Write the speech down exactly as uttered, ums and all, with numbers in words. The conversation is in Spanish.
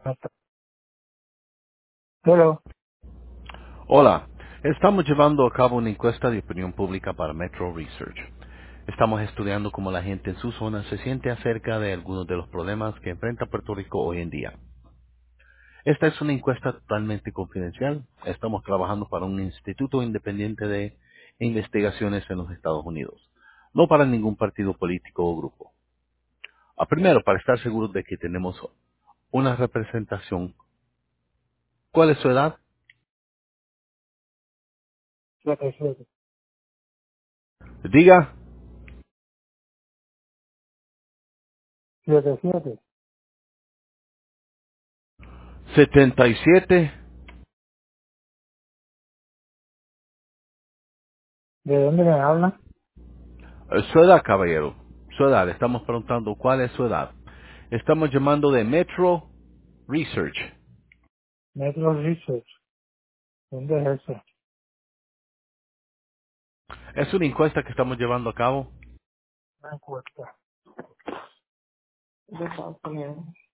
Hello. Hola, estamos llevando a cabo una encuesta de opinión pública para Metro Research. Estamos estudiando cómo la gente en su zona se siente acerca de algunos de los problemas que enfrenta Puerto Rico hoy en día. Esta es una encuesta totalmente confidencial. Estamos trabajando para un instituto independiente de investigaciones en los Estados Unidos, no para ningún partido político o grupo. A primero, para estar seguros de que tenemos una representación. ¿Cuál es su edad? siete siete. Diga. siete siete. setenta y siete. ¿De dónde me habla? Eh, Su edad, caballero. Su edad. Estamos preguntando cuál es su edad. Estamos llamando de Metro Research. Metro Research. ¿Dónde es eso? Es una encuesta que estamos llevando a cabo. Una encuesta. De Estados Unidos.